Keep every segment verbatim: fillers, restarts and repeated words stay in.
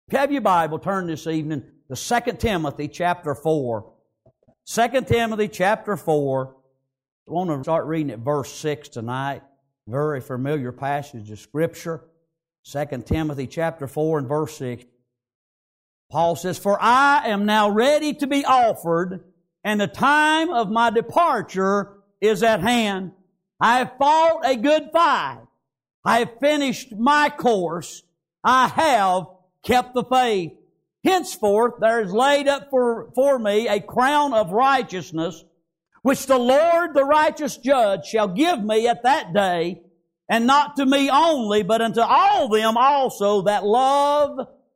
If you have your Bible, turn this evening to Second Timothy chapter four. Second Timothy chapter four. I want to start reading at verse six tonight. Very familiar passage of Scripture. Second Timothy chapter four and verse six. Paul says, "For I am now ready to be offered, and the time of my departure is at hand. I have fought a good fight. I have finished my course. I have kept the faith. Henceforth there is laid up for, for me a crown of righteousness, which the Lord, the righteous judge, shall give me at that day, and not to me only, but unto all them also that love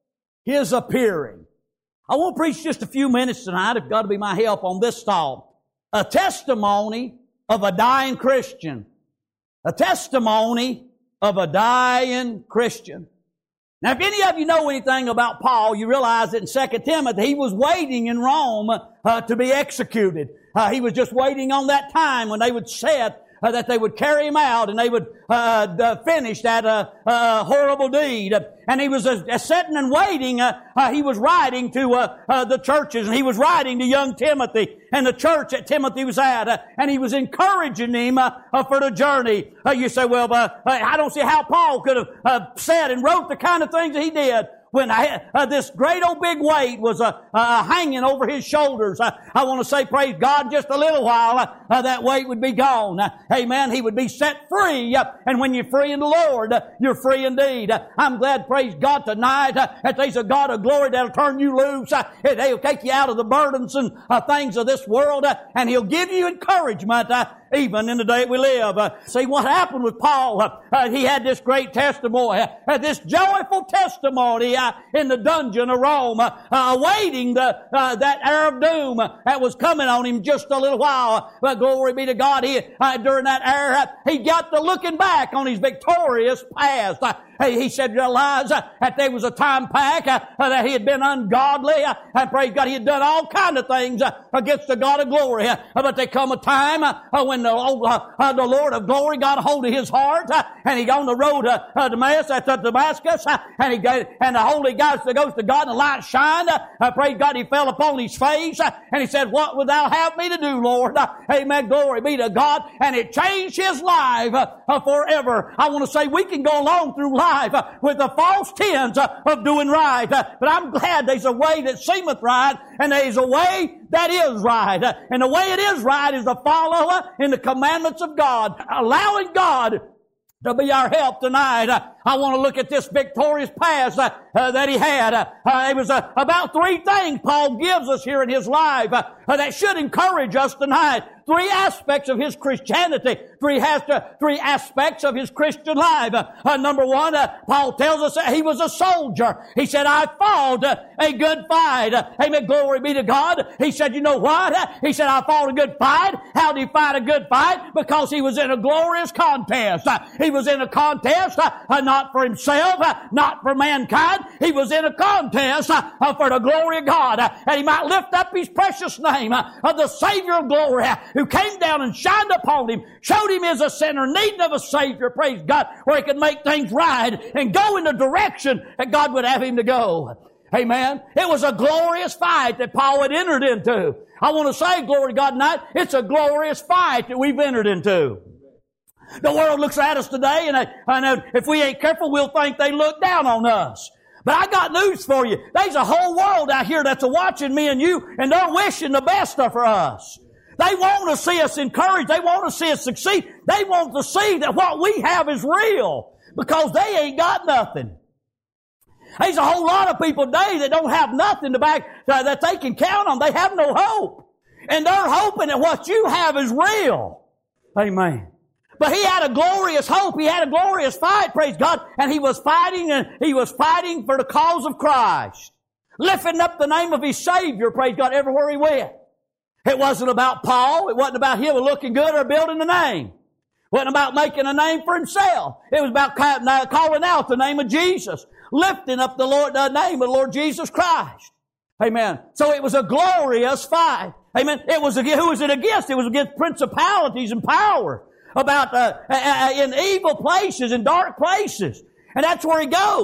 His appearing." I want to preach just a few minutes tonight, if God will be my help, on this thought. A testimony of a dying Christian. A testimony of a dying Christian. Now, if any of you know anything about Paul, you realize that in Second Timothy, he was waiting in Rome uh, to be executed. Uh, he was just waiting on that time when they would set Uh, that they would carry him out and they would uh, uh, finish that uh, uh, horrible deed. And he was uh, sitting and waiting. Uh, uh, he was writing to uh, uh, the churches, and he was writing to young Timothy and the church that Timothy was at. Uh, and he was encouraging him uh, uh, for the journey. Uh, you say, well, uh, I don't see how Paul could have uh, said and wrote the kind of things that he did when I, uh, this great old big weight was uh, uh, hanging over his shoulders. Uh, I want to say, praise God, just a little while, uh, uh, that weight would be gone. Uh, amen. He would be set free. Uh, and when you're free in the Lord, uh, you're free indeed. Uh, I'm glad, praise God, tonight uh, that there's a God of glory that'll turn you loose. Uh, He'll take you out of the burdens and uh, things of this world, uh, and He'll give you encouragement uh, even in the day we live. Uh, see what happened with Paul. Uh, uh, he had this great testimony, uh, this joyful testimony uh, in the dungeon of Rome, uh, uh, awaiting the, uh, that hour of doom uh, that was coming on him just a little while. But glory be to God, he, uh, during that hour, uh, he got to looking back on his victorious past. Uh, He said, realize uh, that there was a time back uh, uh, that he had been ungodly. Uh, and praise God, he had done all kind of things uh, against the God of glory. Uh, but there come a time uh, when the, uh, uh, the Lord of glory got a hold of his heart, uh, and he got on the road uh, uh, Damascus, uh, Damascus, uh, and he got, and the Holy Ghost, the Ghost of God, and the light shined. Uh, uh, praise God, he fell upon his face, uh, and he said, "What wilt thou have me to do, Lord?" Uh, amen. Glory be to God. And it changed his life uh, uh, forever. I want to say we can go along through life Life, uh, with the false tends uh, of doing right. Uh, but I'm glad there's a way that seemeth right, and there's a way that is right. Uh, and the way it is right is to follow uh, in the commandments of God, allowing God to be our help tonight. Uh, I want to look at this victorious past uh, uh, that he had. Uh, uh, it was uh, about three things Paul gives us here in his life uh, uh, that should encourage us tonight. Three aspects of his Christianity. Three has to, three aspects of his Christian life. Uh, uh, number one, uh, Paul tells us that he was a soldier. He said, "I fought uh, a good fight." Uh, amen. Glory be to God. He said, you know what? Uh, he said, "I fought a good fight." How did he fight a good fight? Because he was in a glorious contest. Uh, he was in a contest uh, uh, not for himself, uh, not for mankind. He was in a contest uh, uh, for the glory of God. Uh, and he might lift up his precious name uh, of the Savior of glory, uh, who came down and shined upon him, showed him as a sinner, needing of a Savior, praise God, where he could make things right and go in the direction that God would have him to go. Amen. It was a glorious fight that Paul had entered into. I want to say, glory to God tonight, it's a glorious fight that we've entered into. The world looks at us today, and I, I know if we ain't careful, we'll think they look down on us. But I got news for you. There's a whole world out here that's watching me and you, and they're wishing the best for us. They want to see us encouraged. They want to see us succeed. They want to see that what we have is real, because they ain't got nothing. There's a whole lot of people today that don't have nothing to back, uh, that they can count on. They have no hope. And they're hoping that what you have is real. Amen. But he had a glorious hope. He had a glorious fight, praise God. And he was fighting, and he was fighting for the cause of Christ. Lifting up the name of his Savior, praise God, everywhere he went. It wasn't about Paul. It wasn't about him looking good or building a name. It wasn't about making a name for himself. It was about calling out the name of Jesus. Lifting up the Lord, the name of the Lord Jesus Christ. Amen. So it was a glorious fight. Amen. It was, who was it against? It was against principalities and power. About, uh, in evil places, in dark places. And that's where he goes.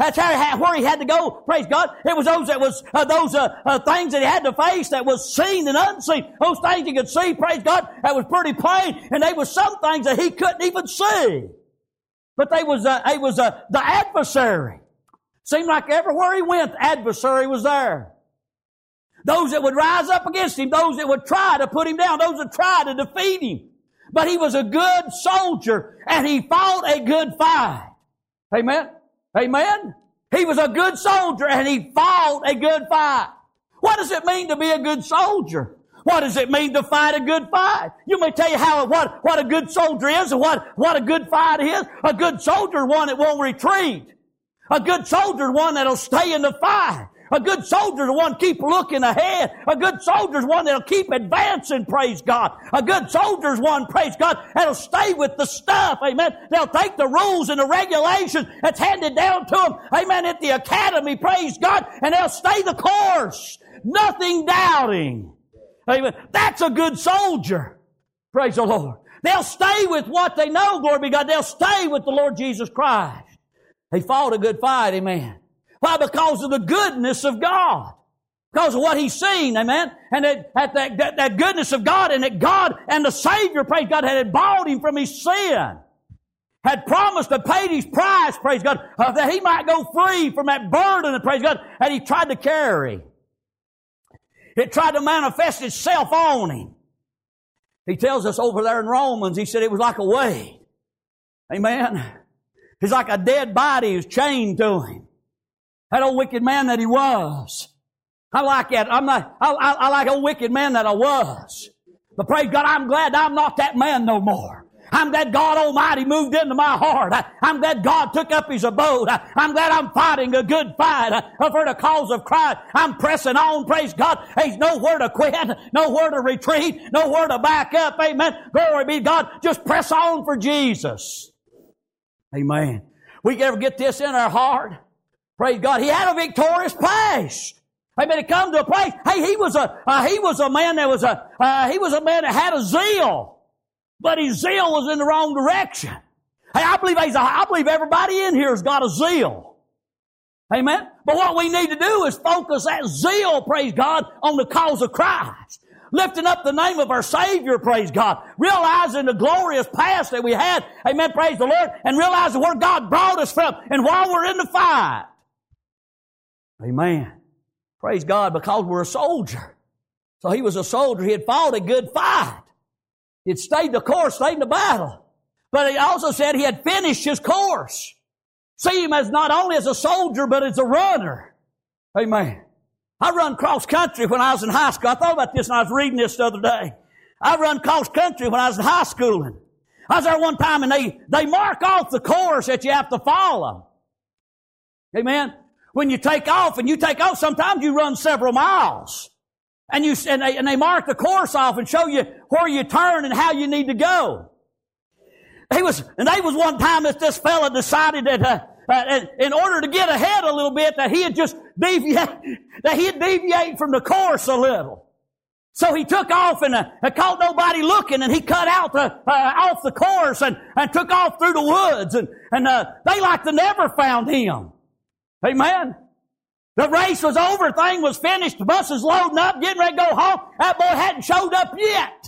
That's how, where he had to go. Praise God. It was those that was uh, those uh, uh, things that he had to face that was seen and unseen. Those things he could see. Praise God. That was pretty plain. And there was some things that he couldn't even see. But they was uh, he was uh, the adversary. Seemed like everywhere he went, the adversary was there. Those that would rise up against him, those that would try to put him down, those that tried to defeat him. But he was a good soldier, and he fought a good fight. Amen? Amen? He was a good soldier, and he fought a good fight. What does it mean to be a good soldier? What does it mean to fight a good fight? You may tell you how what, what a good soldier is and what, what a good fight is. A good soldier is one that won't retreat. A good soldier is one that'll stay in the fight. A good soldier is one keep looking ahead. A good soldier is one that'll keep advancing, praise God. A good soldier is one, praise God, that'll stay with the stuff, amen. They'll take the rules and the regulations that's handed down to them, amen, at the academy, praise God, and they'll stay the course. Nothing doubting. Amen. That's a good soldier. Praise the Lord. They'll stay with what they know, glory be to God. They'll stay with the Lord Jesus Christ. He fought a good fight, amen. Why? Because of the goodness of God. Because of what he's seen, amen. And that, that, that, that goodness of God, and that God and the Savior, praise God, had bought him from his sin. Had promised to pay his price, praise God, uh, that he might go free from that burden, praise God, that he tried to carry. It tried to manifest itself on him. He tells us over there in Romans, he said it was like a weight. Amen. It's like a dead body was chained to him. That old wicked man that he was. I like that. I'm not, I, I, I like old wicked man that I was. But praise God, I'm glad I'm not that man no more. I'm glad God Almighty moved into my heart. I, I'm glad God took up his abode. I, I'm glad I'm fighting a good fight uh, for the cause of Christ. I'm pressing on, praise God. There's nowhere to quit, nowhere to retreat, nowhere to back up. Amen. Glory be to God. Just press on for Jesus. Amen. We ever get this in our heart? Praise God. He had a victorious past. Amen. It come to a place. Hey, he was a uh, he was a man that was a uh, he was a man that had a zeal, but his zeal was in the wrong direction. Hey, I believe he's a, I believe everybody in here has got a zeal. Amen. But what we need to do is focus that zeal, praise God, on the cause of Christ. Lifting up the name of our Savior, praise God. Realizing the glorious past that we had. Amen, praise the Lord. And realizing where God brought us from. And while we're in the fight. Amen. Praise God, because we're a soldier. So he was a soldier. He had fought a good fight. He had stayed the course, stayed in the battle. But he also said he had finished his course. See him as not only as a soldier, but as a runner. Amen. I run cross country when I was in high school. I thought about this when I was reading this the other day. I run cross country when I was in high schooling. I was there one time and they, they mark off the course that you have to follow. Amen. When you take off and you take off, sometimes you run several miles. And you, and they, and they mark the course off and show you where you turn and how you need to go. He was, and there was one time that this fella decided that, uh, uh, in order to get ahead a little bit, that he had just deviate, that he'd deviate from the course a little. So he took off and uh, caught nobody looking, and he cut out the, uh, off the course and, and took off through the woods, and, and, uh, they like to never found him. Amen. The race was over. Thing was finished. The bus is loading up, getting ready to go home. That boy hadn't showed up yet.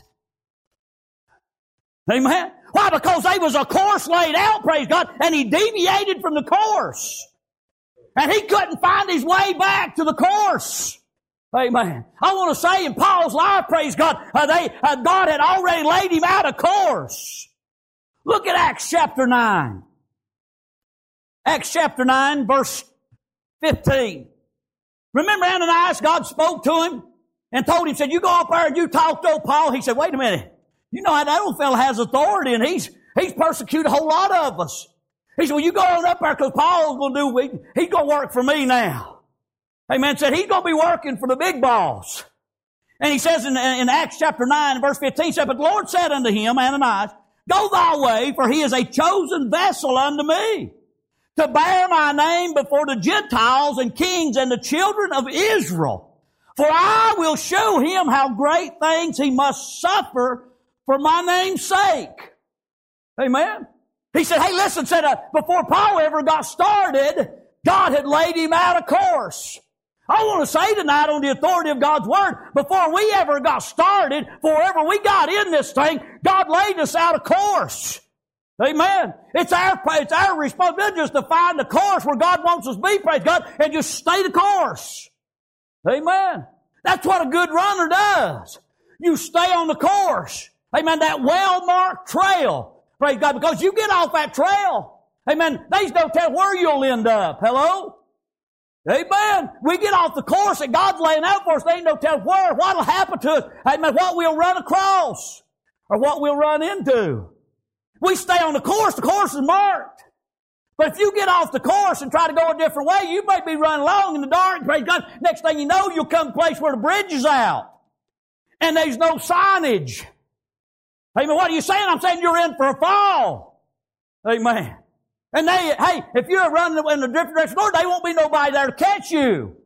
Amen. Why? Because there was a course laid out, praise God, and he deviated from the course. And he couldn't find his way back to the course. Amen. I want to say in Paul's life, praise God, uh, they, uh, God had already laid him out a course. Look at Acts chapter nine. Acts chapter nine, verse fifteen. Remember Ananias, God spoke to him and told him, said, you go up there and you talk to Paul. He said, wait a minute. You know how that old fellow has authority, and he's, he's persecuted a whole lot of us. He said, well, you go on up there because Paul's going to do, he's going to work for me now. Amen. Said he's going to be working for the big boss. And he says in, in Acts chapter nine, verse fifteen, said, but the Lord said unto him, Ananias, go thy way, for he is a chosen vessel unto me, to bear my name before the Gentiles and kings and the children of Israel. For I will show him how great things he must suffer for my name's sake. Amen. He said, hey, listen, said, uh, before Paul ever got started, God had laid him out a course. I want to say tonight on the authority of God's Word, before we ever got started, before ever we got in this thing, God laid us out a course. Amen. It's our, it's our responsibility just to find the course where God wants us to be, praise God, and just stay the course. Amen. That's what a good runner does. You stay on the course. Amen. That well-marked trail. Praise God. Because you get off that trail. Amen. They don't tell where you'll end up. Hello? Amen. We get off the course that God's laying out for us. They ain't no tell where, what'll happen to us. Amen. What we'll run across. Or what we'll run into. We stay on the course. The course is marked. But if you get off the course and try to go a different way, you may be running along in the dark. Praise God. Next thing you know, you'll come to a place where the bridge is out. And there's no signage. Amen. What are you saying? I'm saying you're in for a fall. Amen. And they, hey, if you're running in a different direction, Lord, there won't be nobody there to catch you.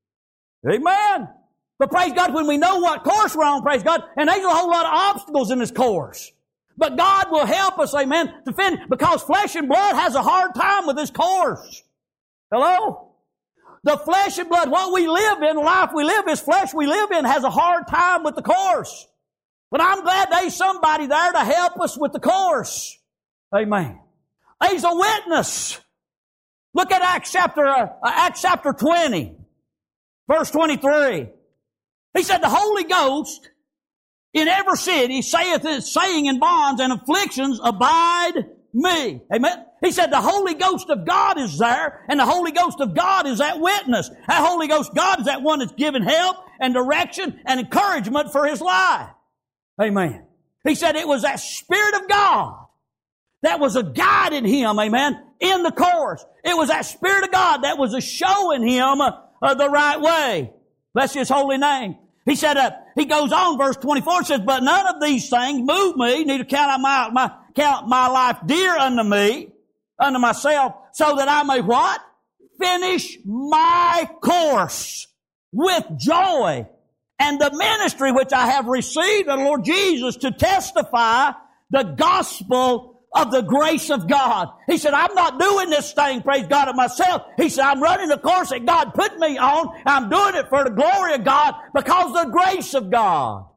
Amen. But praise God, when we know what course we're on, praise God, and there's a whole lot of obstacles in this course. But God will help us, amen, to finish, because flesh and blood has a hard time with this course. Hello? The flesh and blood, what we live in, the life we live, this flesh we live in, has a hard time with the course. But I'm glad there's somebody there to help us with the course. Amen. There's a witness. Look at Acts chapter, uh, Acts chapter twenty, verse twenty-three. He said, the Holy Ghost in every city saith his saying in bonds and afflictions, abide me. Amen. He said the Holy Ghost of God is there, and the Holy Ghost of God is that witness. That Holy Ghost God is that one that's giving help and direction and encouragement for his life. Amen. He said it was that Spirit of God that was a guiding him, amen, in the course. It was that Spirit of God that was a showing him uh, the right way. Bless His holy name. He said, uh, he goes on, verse twenty-four, says, but none of these things move me, neither count I my, my, count my life dear unto me, unto myself, so that I may what? Finish my course with joy and the ministry which I have received of the Lord Jesus to testify the gospel of the grace of God. He said, I'm not doing this thing, praise God, of myself. He said, I'm running the course that God put me on. I'm doing it for the glory of God because of the grace of God.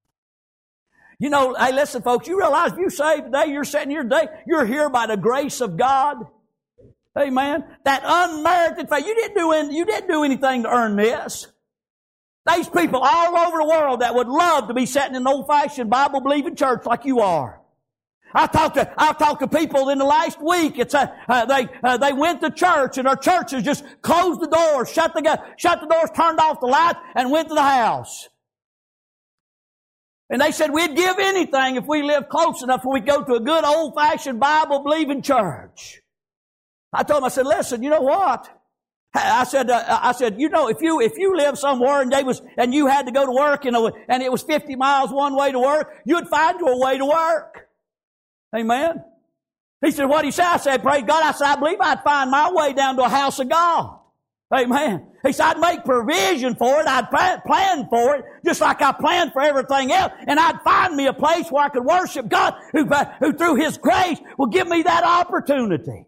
You know, hey, listen, folks, you realize if you saved today, you're sitting here today, you're here by the grace of God. Amen. That unmerited faith. You didn't do any, you didn't do anything to earn this. There's people all over the world that would love to be sitting in an old-fashioned Bible-believing church like you are. I talked to I talked to people in the last week. It's a, uh, they uh, they went to church and our churches just closed the doors, shut the shut the doors, turned off the lights, and went to the house. And they said we'd give anything if we lived close enough where we'd go to a good old-fashioned Bible-believing church. I told them, I said, listen, you know what? I said, uh, I said, you know, if you if you live somewhere and they was and you had to go to work, you know, and it was fifty miles one way to work, you'd find your way to work. Amen. He said, what do you say? I said, praise God. I said, I believe I'd find my way down to a house of God. Amen. He said, I'd make provision for it. I'd plan for it, just like I planned for everything else. And I'd find me a place where I could worship God, who, who through His grace will give me that opportunity.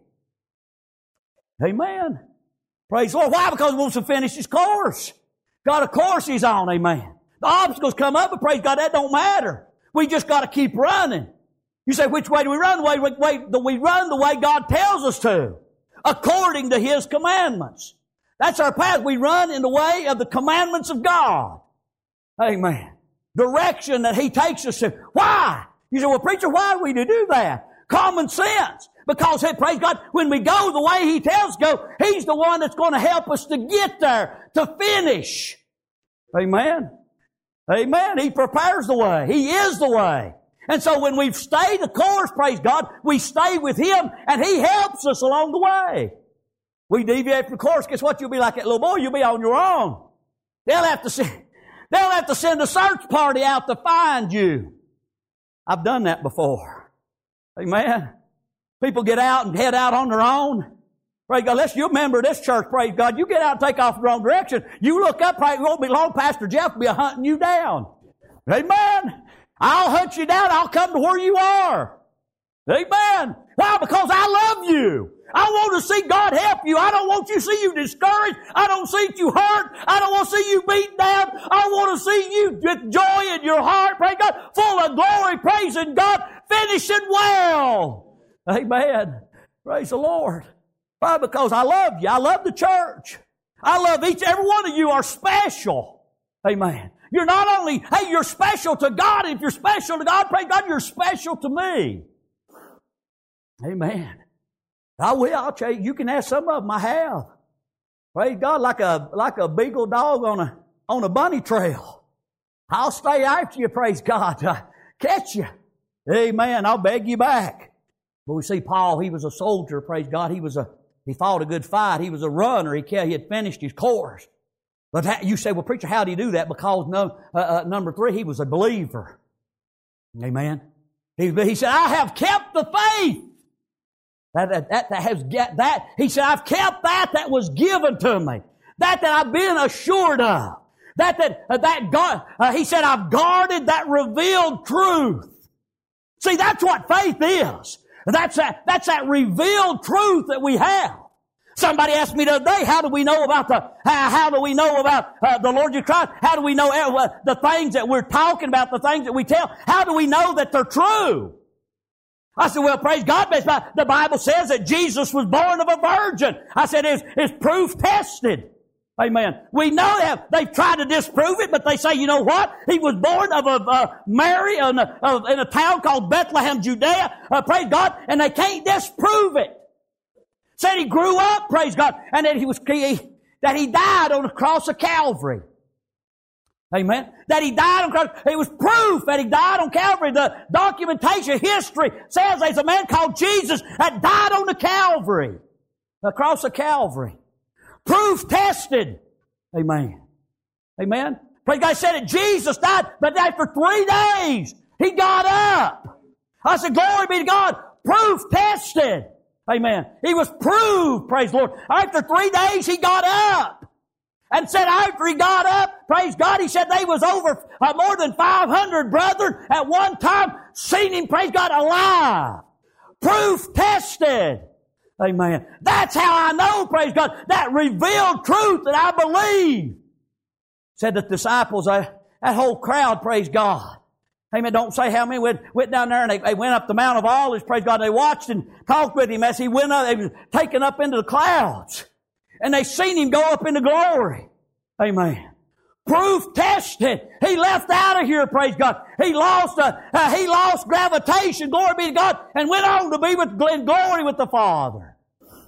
Amen. Praise the Lord. Why? Because He wants to finish His course. Got a course He's on. Amen. The obstacles come up, but praise God, that don't matter. We just got to keep running. You say, which way do we run? The way, way, we run the way God tells us to, according to His commandments. That's our path. We run in the way of the commandments of God. Amen. Direction that He takes us to. Why? You say, well, preacher, why do we do that? Common sense. Because, hey, praise God, when we go the way He tells us to go, He's the one that's going to help us to get there, to finish. Amen. Amen. He prepares the way. He is the way. And so when we've stayed the course, praise God, we stay with Him and He helps us along the way. We deviate from the course, guess what? You'll be like that little boy, you'll be on your own. They'll have to send, they'll have to send a search party out to find you. I've done that before. Amen. People get out and head out on their own. Praise God. Let's, you remember this church, praise God. You get out and take off the wrong direction. You look up, it won't be long, Pastor Jeff will be hunting you down. Amen. I'll hunt you down. I'll come to where you are. Amen. Why? Because I love you. I want to see God help you. I don't want you to see you discouraged. I don't see you hurt. I don't want to see you beat down. I want to see you with joy in your heart, praise God, full of glory, praising God, finishing well. Amen. Praise the Lord. Why? Because I love you. I love the church. I love each, every one of you are special. Amen. You're not only, hey, you're special to God. If you're special to God, praise God, you're special to me. Amen. I will. I'll tell you, you can ask some of them. I have. Praise God, like a like a beagle dog on a on a bunny trail. I'll stay after you. Praise God, to catch you. Amen. I'll beg you back. But we see Paul. He was a soldier. Praise God. He was a he fought a good fight. He was a runner. He he had finished his course. But you say, well, preacher, how do you do that? Because no, uh, uh, number three, he was a believer. Amen. He, he said, I have kept the faith. That, that, that, that has get that. He said, I've kept that that was given to me. That that I've been assured of. That that, uh, that God, uh, he said, I've guarded that revealed truth. See, that's what faith is. That's that, that's that revealed truth that we have. Somebody asked me the other day, how do we know about the, how, how do we know about uh, the Lord Jesus Christ? How do we know uh, the things that we're talking about, the things that we tell? How do we know that they're true? I said, well, praise God, the Bible says that Jesus was born of a virgin. I said, is, is proof tested? Amen. We know that they've tried to disprove it, but they say, you know what? He was born of a uh, Mary in a, uh, in a town called Bethlehem, Judea. Uh, praise God, and they can't disprove it. Said he grew up, praise God, and that he was he, that he died on the cross of Calvary. Amen. That he died on the cross. It was proof that he died on Calvary. The documentation, history says there's a man called Jesus that died on the Calvary, the cross of Calvary. Proof tested. Amen. Amen. Praise God. Said that Jesus died, but after three days he got up. I said, glory be to God. Proof tested. Amen. He was proved, praise the Lord. After three days, he got up. And said after he got up, praise God, he said they was over uh, more than five hundred brethren at one time, seen him, praise God, alive. Proof tested. Amen. That's how I know, praise God, that revealed truth that I believe. Said the disciples, uh, that whole crowd, praise God. Amen. Don't say how many went, went down there and they, they went up the Mount of Olives. Praise God. They watched and talked with him as he went up. They was taken up into the clouds. And they seen him go up into glory. Amen. Proof tested. He left out of here. Praise God. He lost, uh, uh, he lost gravitation. Glory be to God. And went on to be with in glory with the Father.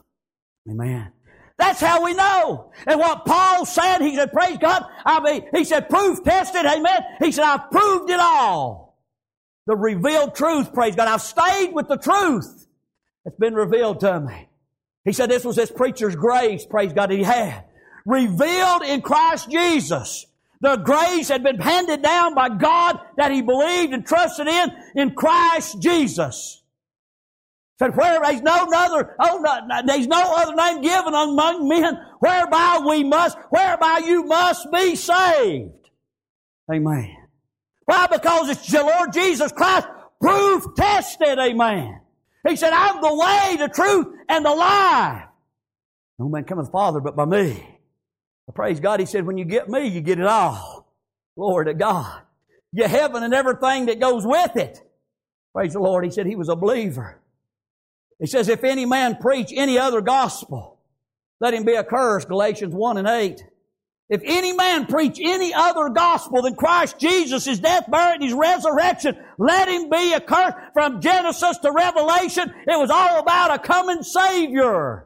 Amen. That's how we know. And what Paul said, he said, praise God, I mean, he said, proof tested, amen. He said, I've proved it all. The revealed truth, praise God. I've stayed with the truth that's been revealed to me. He said this was this preacher's grace, praise God, that he had. Revealed in Christ Jesus. The grace had been handed down by God that he believed and trusted in, in Christ Jesus. Said, where there's no other, oh, no, there's no other name given among men whereby we must, whereby you must be saved. Amen. Why? Because it's the Lord Jesus Christ, proof tested. Amen. He said, I'm the way, the truth, and the life. No man cometh to the Father but by me. But praise God, he said, when you get me, you get it all. Glory to God. You get heaven and everything that goes with it. Praise the Lord. He said he was a believer. He says, if any man preach any other gospel, let him be accursed, Galatians one and eight. If any man preach any other gospel than Christ Jesus, His death, burial, and His resurrection, let him be accursed. From Genesis to Revelation, it was all about a coming Savior.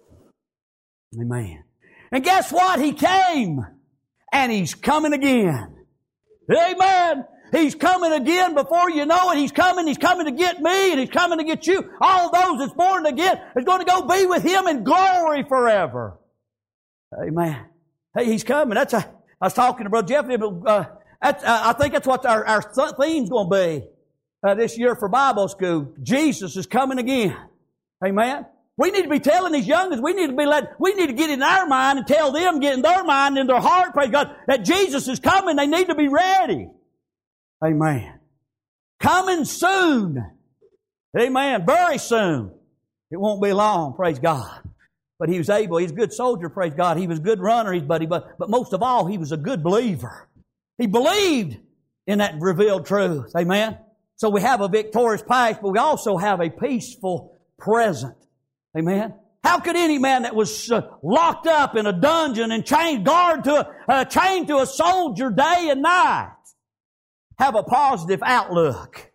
Amen. And guess what? He came. And He's coming again. Amen. He's coming again before you know it. He's coming. He's coming to get me and He's coming to get you. All those that's born again is going to go be with Him in glory forever. Amen. Hey, He's coming. That's a, I was talking to Brother Jeff. Uh, that's, uh, I think that's what our, our theme's going to be uh, this year for Bible school. Jesus is coming again. Amen. We need to be telling these youngins, we need to be let, we need to get in our mind and tell them, get in their mind and their heart, praise God, that Jesus is coming. They need to be ready. Amen. Coming soon. Amen. Very soon. It won't be long, praise God. But he was able, he's a good soldier, praise God. He was a good runner, he's buddy, but, but most of all, he was a good believer. He believed in that revealed truth. Amen? So we have a victorious past, but we also have a peaceful present. Amen? How could any man that was uh, locked up in a dungeon and chained guard to a, uh, chained to a soldier day and night have a positive outlook?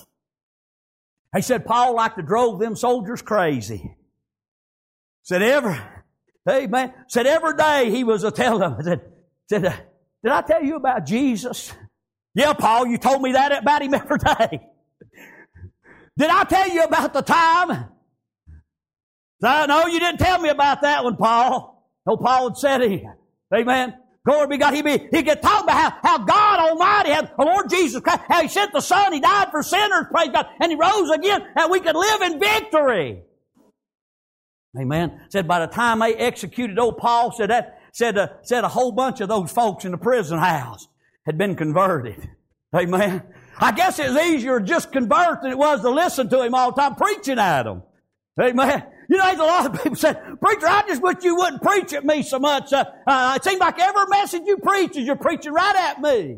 He said Paul like to drove them soldiers crazy. Said every, hey man, said every day he was a telling them, said, said, uh, did I tell you about Jesus? Yeah, Paul, you told me that about him every day. Did I tell you about the time? So, no, you didn't tell me about that one, Paul. No, Paul had said it. Amen. Glory be God. He'd, be, he'd get talking about how, how God Almighty, had, the Lord Jesus Christ, how He sent the Son, He died for sinners, praise God, and He rose again, and we could live in victory. Amen. Said by the time they executed old Paul, said that said uh, said a whole bunch of those folks in the prison house had been converted. Amen. I guess it was easier to just convert than it was to listen to him all the time preaching at them. Amen. You know, there's a lot of people say, preacher, I just wish you wouldn't preach at me so much. Uh, uh, it seems like every message you preach is you're preaching right at me.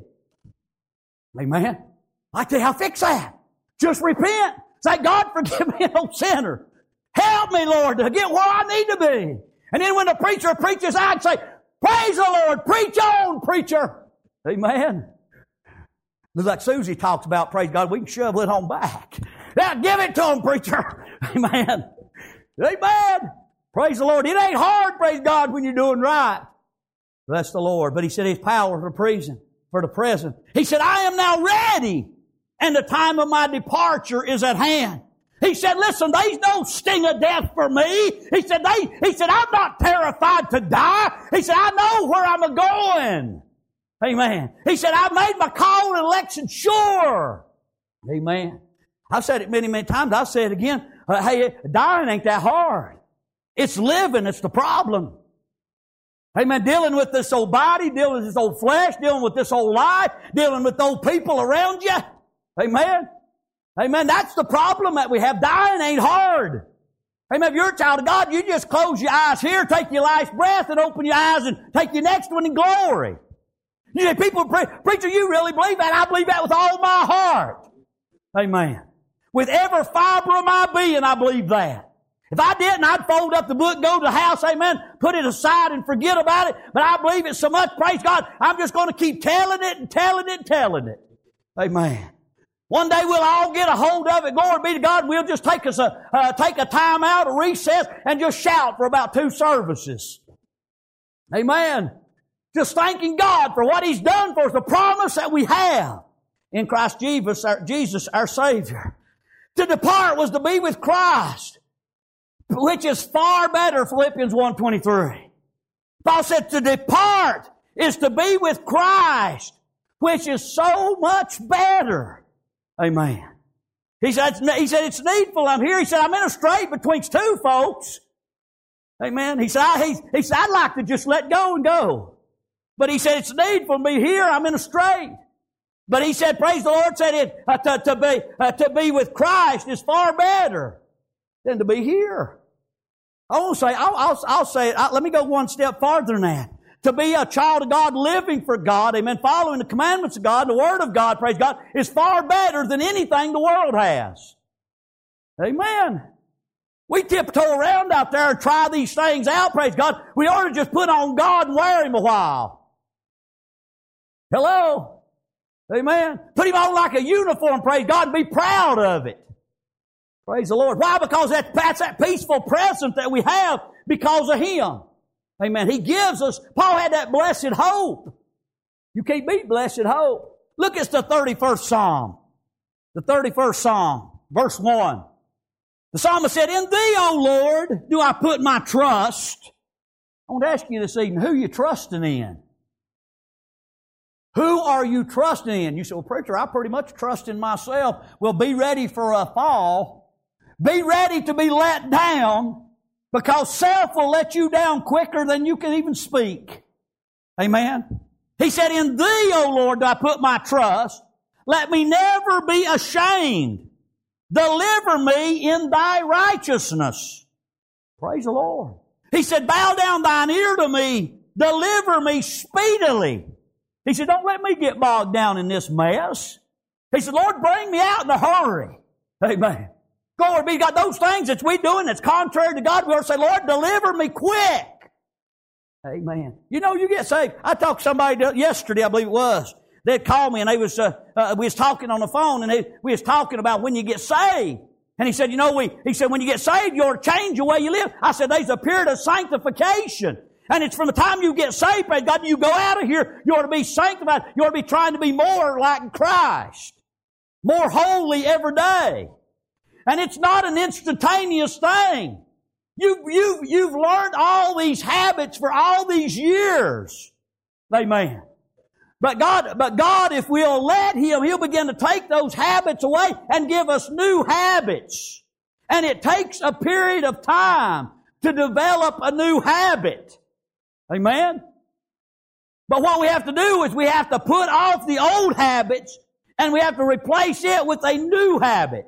Amen. I tell you, how fix that. Just repent. Say, God, forgive me, an old sinner. Help me, Lord, to get where I need to be. And then when the preacher preaches, I'd say, praise the Lord, preach on, preacher. Amen. Looks like Susie talks about, praise God, we can shovel it on back. Now give it to him, preacher. Amen. Amen. Praise the Lord. It ain't hard, praise God, when you're doing right. Bless the Lord. But he said his power for prison, for the present. He said, I am now ready, and the time of my departure is at hand. He said, listen, there's no sting of death for me. He said, they, he said, I'm not terrified to die. He said, I know where I'm going. Amen. He said, I've made my call and election sure. Amen. I've said it many, many times. I'll say it again. Uh, hey, dying ain't that hard. It's living that's the problem. Amen. Dealing with this old body, dealing with this old flesh, dealing with this old life, dealing with old people around you. Amen. Amen. That's the problem that we have. Dying ain't hard. Amen. If you're a child of God, you just close your eyes here, take your last breath, and open your eyes and take your next one in glory. You say, people, preacher, you really believe that? I believe that with all my heart. Amen. With every fiber of my being, I believe that. If I didn't, I'd fold up the book, go to the house, amen, put it aside and forget about it. But I believe it so much, praise God, I'm just going to keep telling it and telling it and telling it. Amen. One day we'll all get a hold of it. Glory be to God. We'll just take us a uh, take a time out, a recess, and just shout for about two services. Amen. Just thanking God for what He's done for us, the promise that we have in Christ Jesus, our, Jesus, our Savior. To depart was to be with Christ, which is far better, Philippians one twenty-three. Paul said to depart is to be with Christ, which is so much better. Amen. He said, he said, it's needful I'm here. He said, I'm in a strait betwixt two folks. Amen. He said, I, he, he said, I'd like to just let go and go. But he said, it's needful to be here. I'm in a strait. But he said, praise the Lord, said it, uh, to, to, be, uh, to be with Christ is far better than to be here. I won't say, I'll, I'll, I'll say it. I, let me go one step farther than that. To be a child of God, living for God, amen, following the commandments of God, the Word of God, praise God, is far better than anything the world has. Amen. We tiptoe around out there and try these things out, praise God. We ought to just put on God and wear Him a while. Hello? Amen. Put Him on like a uniform, praise God, and be proud of it. Praise the Lord. Why? Because that, that's that peaceful presence that we have because of Him. Amen. He gives us, Paul had that blessed hope. You can't beat blessed hope. Look at the thirty-first Psalm. The thirty-first Psalm, verse one. The psalmist said, in Thee, O Lord, do I put my trust. I want to ask you this evening, who are you trusting in? Who are you trusting in? You say, well, preacher, I pretty much trust in myself. Well, be ready for a fall. Be ready to be let down. Because self will let you down quicker than you can even speak. Amen. He said, in Thee, O Lord, do I put my trust. Let me never be ashamed. Deliver me in thy righteousness. Praise the Lord. He said, bow down thine ear to me. Deliver me speedily. He said, don't let me get bogged down in this mess. He said, Lord, bring me out in a hurry. Amen. Glory be to God. Those things that we doing that's contrary to God, we ought to say, Lord, deliver me quick. Amen. You know, you get saved. I talked to somebody yesterday, I believe it was. They'd called me and they was, uh, uh, we was talking on the phone and they, we was talking about when you get saved. And he said, you know, we, he said, when you get saved, you ought to change the way you live. I said, there's a period of sanctification. And it's from the time you get saved, praise God, you go out of here, you ought to be sanctified. You ought to be trying to be more like Christ. More holy every day. And it's not an instantaneous thing. You, you, you've learned all these habits for all these years. Amen. But God, but God, if we'll let Him, He'll begin to take those habits away and give us new habits. And it takes a period of time to develop a new habit. Amen? But what we have to do is we have to put off the old habits and we have to replace it with a new habit.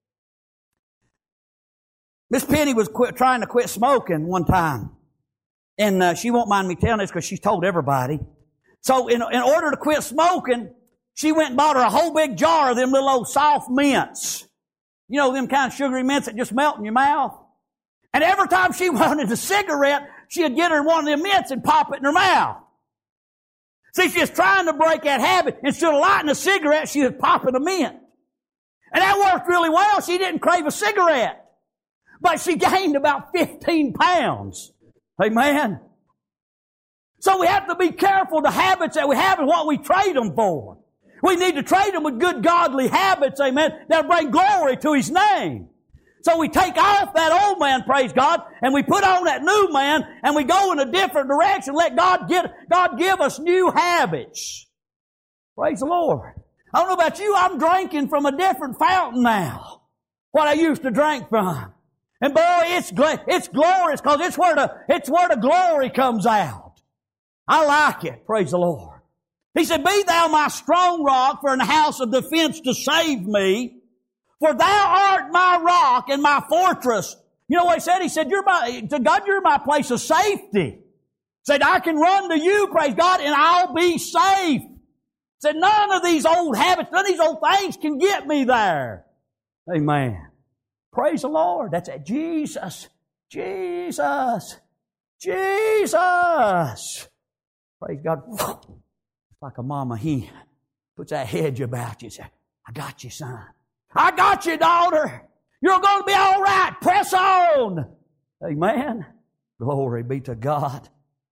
Miss Penny was quit, trying to quit smoking one time. And uh, she won't mind me telling this because she's told everybody. So in, in order to quit smoking, she went and bought her a whole big jar of them little old soft mints. You know, them kind of sugary mints that just melt in your mouth. And every time she wanted a cigarette, she'd get her one of them mints and pop it in her mouth. See, she was trying to break that habit. Instead of lighting a cigarette, she was popping a mint. And that worked really well. She didn't crave a cigarette. But she gained about fifteen pounds. Amen. So we have to be careful the habits that we have and what we trade them for. We need to trade them with good godly habits, amen, that bring glory to His name. So we take off that old man, praise God, and we put on that new man, and we go in a different direction. Let God get, God give us new habits. Praise the Lord. I don't know about you, I'm drinking from a different fountain now. What I used to drink from. And boy, it's, it's glorious because it's where the, it's where the glory comes out. I like it. Praise the Lord. He said, be thou my strong rock for an house of defense to save me. For thou art my rock and my fortress. You know what he said? He said, you're my, to God, you're my place of safety. He said, I can run to you, praise God, and I'll be safe. He said, none of these old habits, none of these old things can get me there. Amen. Praise the Lord. That's it. Jesus. Jesus. Jesus. Praise God. It's like a mama hen puts that hedge about you and says, I got you, son. I got you, daughter. You're going to be all right. Press on. Amen. Glory be to God.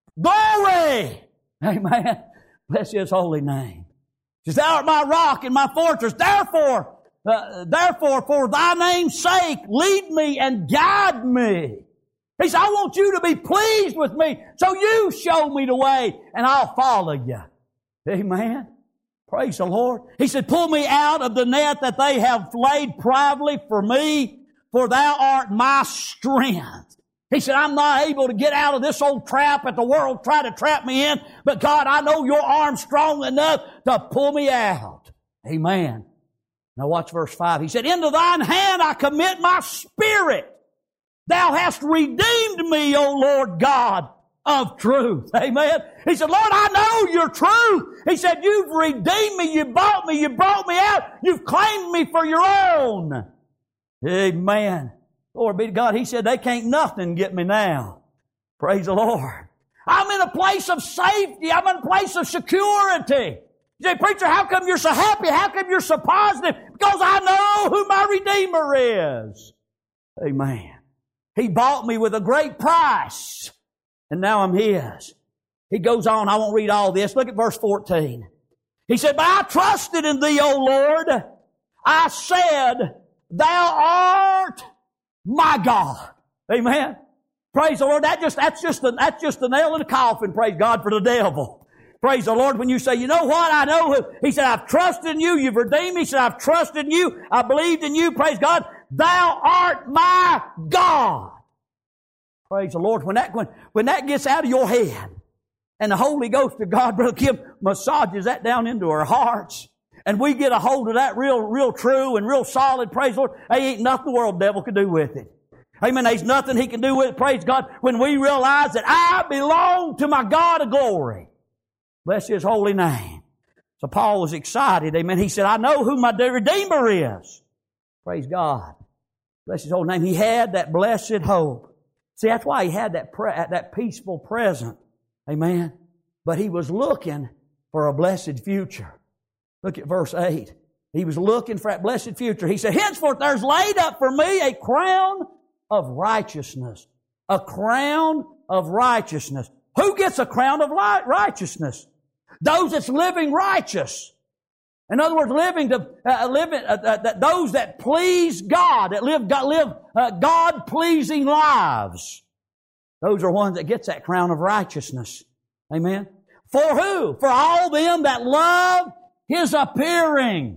Glory. Amen. Bless His holy name. He says, thou art my rock and my fortress. Therefore, uh, therefore, for thy name's sake, lead me and guide me. He said, I want you to be pleased with me. So you show me the way and I'll follow you. Amen. Praise the Lord. He said, pull me out of the net that they have laid privately for me, for thou art my strength. He said, I'm not able to get out of this old trap that the world tried to trap me in, but God, I know your arm's strong enough to pull me out. Amen. Now watch verse five. He said, into thine hand I commit my spirit. Thou hast redeemed me, O Lord God of truth. Amen. He said, Lord, I know you're true. He said, you've redeemed me. You bought me. You brought me out. You've claimed me for your own. Amen. Lord be to God. He said, they can't nothing get me now. Praise the Lord. I'm in a place of safety. I'm in a place of security. You say, preacher, how come you're so happy? How come you're so positive? Because I know who my Redeemer is. Amen. He bought me with a great price. And now I'm His. He goes on. I won't read all this. Look at verse fourteen. He said, but I trusted in Thee, O Lord. I said, Thou art my God. Amen. Praise the Lord. That just, that's just the, that's just the nail in the coffin. Praise God for the devil. Praise the Lord. When you say, you know what? I know who. He said, I've trusted in you. You've redeemed me. He said, I've trusted in you. I believed in you. Praise God. Thou art my God. Praise the Lord. When that, when, when that gets out of your head and the Holy Ghost of God, Brother Kim, massages that down into our hearts and we get a hold of that real, real true and real solid, praise the Lord, there ain't nothing the world devil can do with it. Amen. There's nothing he can do with it, praise God, when we realize that I belong to my God of glory. Bless His holy name. So Paul was excited. Amen. He said, I know who my Redeemer is. Praise God. Bless His holy name. He had that blessed hope. See, that's why he had that pre- that peaceful present. Amen. But he was looking for a blessed future. Look at verse eight. He was looking for that blessed future. He said, henceforth there's laid up for me a crown of righteousness. A crown of righteousness. Who gets a crown of righteousness? Those that's living righteous. In other words, living to uh, living uh, uh, those that please God, that live God, live uh, God-pleasing lives. Those are ones that gets that crown of righteousness. Amen. For who? For all them that love His appearing.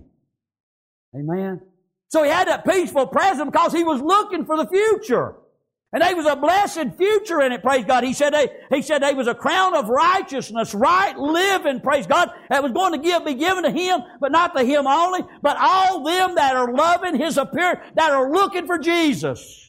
Amen. So he had that peaceful present because he was looking for the future. And there was a blessed future in it, praise God. He said they, he said there was a crown of righteousness, right living, praise God, that was going to give, be given to him, but not to him only, but all them that are loving His appearance, that are looking for Jesus.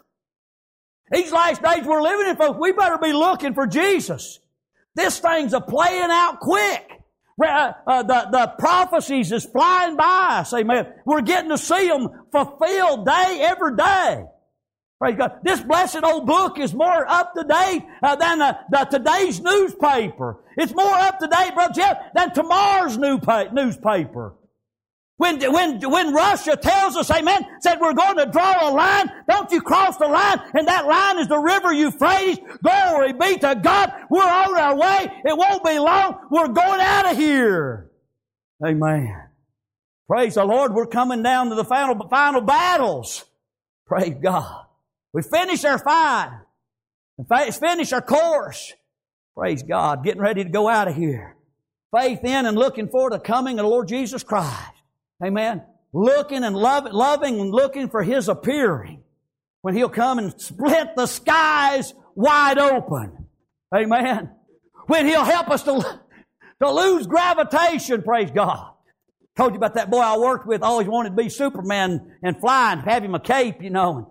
These last days we're living in, folks, we better be looking for Jesus. This thing's a playing out quick. Uh, uh, the, the prophecies is flying by us, amen. We're getting to see them fulfilled day every day. Praise God. This blessed old book is more up to date uh, than the, the today's newspaper. It's more up to date, Brother Jeff, than tomorrow's new pa- newspaper. When, when, when Russia tells us, amen, said we're going to draw a line, don't you cross the line, and that line is the river Euphrates. Glory be to God. We're on our way. It won't be long. We're going out of here. Amen. Praise the Lord. We're coming down to the final, final battles. Praise God. We finished our fight. It's finished our course. Praise God. Getting ready to go out of here. Faith in and looking for the coming of the Lord Jesus Christ. Amen. Looking and love, loving and looking for His appearing. When He'll come and split the skies wide open. Amen. When He'll help us to, to lose gravitation, praise God. Told you about that boy I worked with, always wanted to be Superman and fly and have him a cape, you know.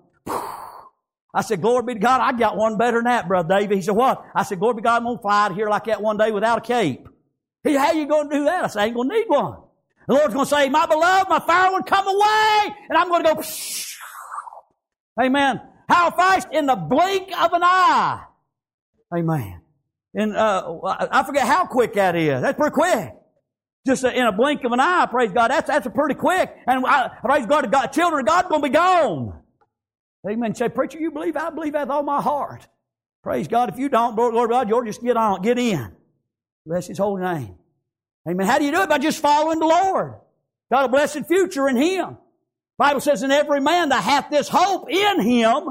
I said, glory be to God, I got one better than that, Brother David. He said, what? I said, glory be to God, I'm going to fly out of here like that one day without a cape. He said, how you going to do that? I said, I ain't going to need one. The Lord's going to say, my beloved, my fair one, come away. And I'm going to go, psh. Amen. How fast? In the blink of an eye. Amen. And uh, I forget how quick that is. That's pretty quick. Just in a blink of an eye, praise God. That's that's a pretty quick. And I, praise God, God, children of God are going to be gone. Amen. Say, preacher, you believe? I believe that with all my heart. Praise God. If you don't, Lord God, you'll just get on, get in. Bless His holy name. Amen. How do you do it? By just following the Lord. Got a blessed future in Him. The Bible says, and every man that hath this hope in Him,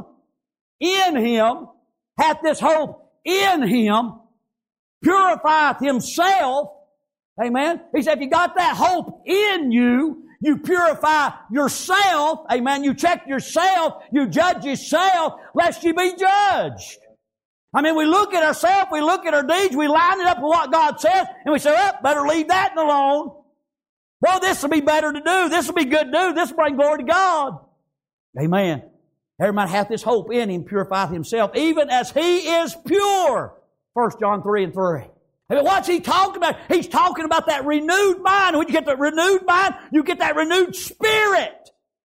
in Him, hath this hope in Him, purifieth himself. Amen. He said, if you got that hope in you, you purify yourself. Amen. You check yourself. You judge yourself, lest you be judged. I mean, we look at ourselves, we look at our deeds, we line it up with what God says, and we say, well, better leave that alone. Well, this will be better to do. This will be good to do. This will bring glory to God. Amen. Every man hath this hope in him, purifieth himself, even as he is pure. First John three and three. I mean, what's he talking about? He's talking about that renewed mind. When you get that renewed mind, you get that renewed spirit.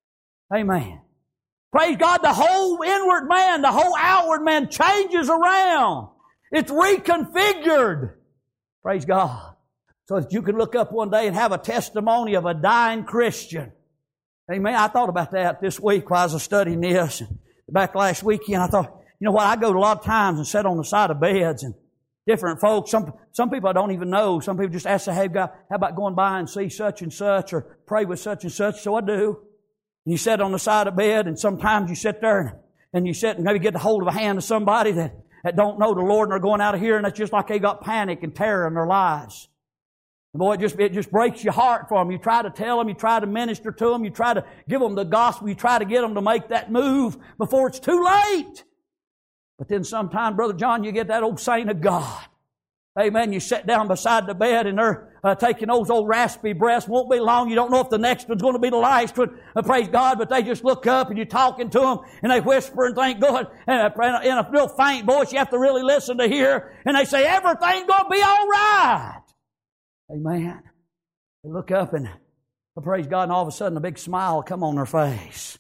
Amen. Praise God, the whole inward man, the whole outward man changes around. It's reconfigured. Praise God. So that you can look up one day and have a testimony of a dying Christian. Amen. I thought about that this week while I was studying this. Back last weekend, I thought, you know what, I go to a lot of times and sit on the side of beds and different folks, some some people I don't even know. Some people just ask, hey, God, how about going by and see such and such or pray with such and such? So I do. And you sit on the side of the bed, and sometimes you sit there and, and you sit and maybe get the hold of a hand of somebody that, that don't know the Lord and are going out of here, and it's just like they got panic and terror in their lives. And boy, it just, it just breaks your heart for them. You try to tell them, you try to minister to them, you try to give them the gospel, you try to get them to make that move before it's too late. But then sometime, Brother John, you get that old saint of God. Amen. You sit down beside the bed and they're uh, taking those old raspy breaths. Won't be long. You don't know if the next one's going to be the last one. Uh, praise God. But they just look up and you're talking to them and they whisper and thank God. And in a real faint voice, you have to really listen to hear. And they say, everything's going to be all right. Amen. They look up and uh, praise God, and all of a sudden a big smile will come on their face.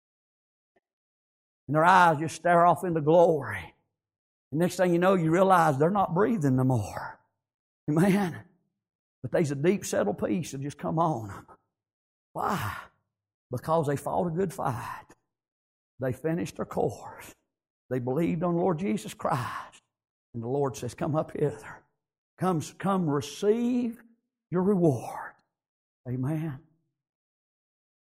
And their eyes just stare off into glory. And next thing you know, you realize they're not breathing no more. Amen. But there's a deep settled peace that just come on them. Why? Because they fought a good fight. They finished their course. They believed on the Lord Jesus Christ. And the Lord says, come up hither. Come, come receive your reward. Amen.